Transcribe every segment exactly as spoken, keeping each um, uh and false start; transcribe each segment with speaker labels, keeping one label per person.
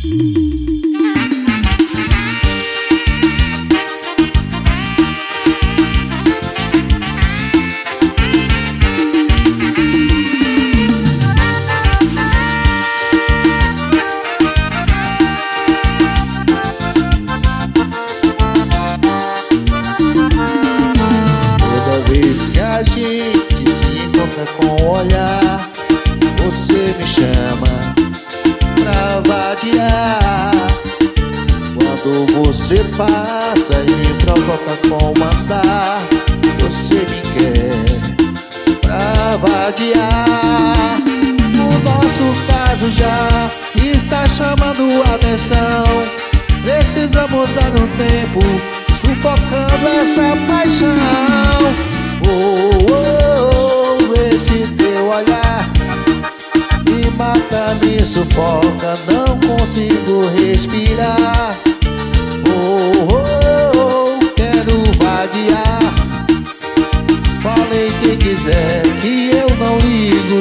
Speaker 1: Que a gente se encontra com o olhar, você me chama pra vadiar. Quando você passa e me provoca com o andar, você me quer pra vadiar. O nosso caso já está chamando a atenção. Precisamos dar um tempo, sufocando essa paixão. Oh, oh, oh, esse teu olhar me mata, me sufoca, não consigo respirar. Oh, oh, oh, quero vadiar. Falei quem quiser que eu não ligo.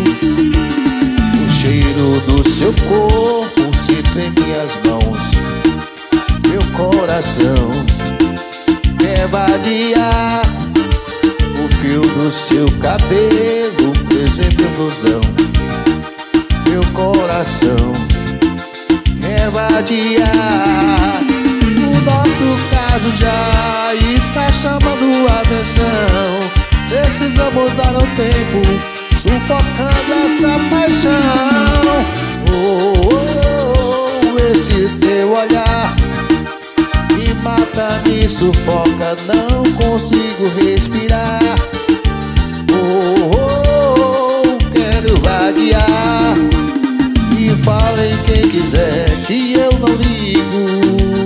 Speaker 1: O cheiro do seu corpo sinto em minhas mãos. Meu coração quer vadiar. O fio do seu cabelo preso em meu blusão. Meu coração quer vadiar. O nosso caso já está chamando a atenção. Precisamos dar um tempo, sufocando essa paixão. Oh, oh, oh, esse teu olhar me mata, me sufoca, não consigo respirar. Oh, oh, oh, quero vadiar. E falem quem quiser que eu não ligo.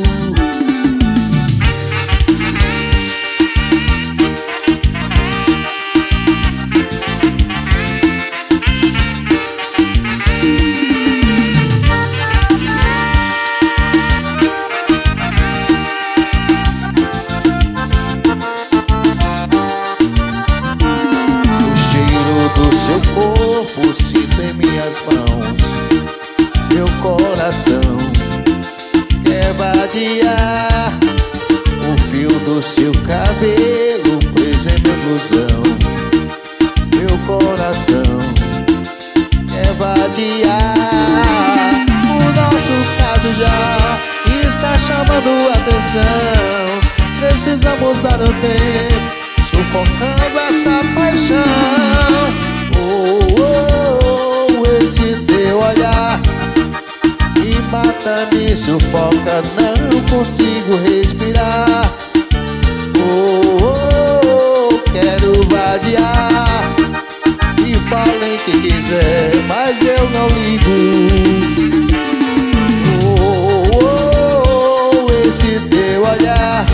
Speaker 1: Do seu corpo sinto em minhas mãos. Meu coração quer vadiar. O fio do seu cabelo preso em meu blusão. Meu coração quer vadiar. O nosso caso já está chamando a atenção. Precisamos dar um tempo, sufocando essa paixão. Oh, oh, oh, esse teu olhar me mata, me sufoca, não consigo respirar. Oh, oh, oh, quero vadiar. E falem que quiser, mas eu não ligo. Oh, oh, oh, esse teu olhar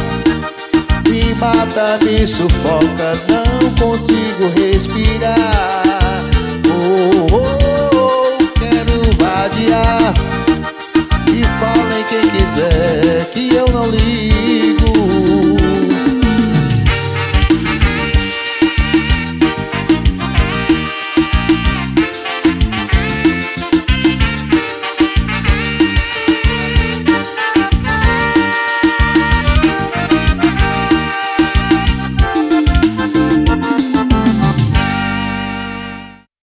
Speaker 1: me mata, me sufoca, não consigo respirar.